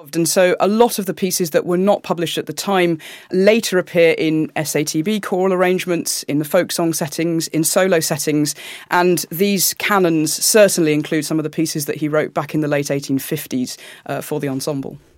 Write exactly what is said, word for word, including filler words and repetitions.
And so a lot of the pieces that were not published at the time later appear in S A T B choral arrangements, in the folk song settings, in solo settings, and these canons certainly include some of the pieces that he wrote back in the late eighteen fifties uh, for the ensemble.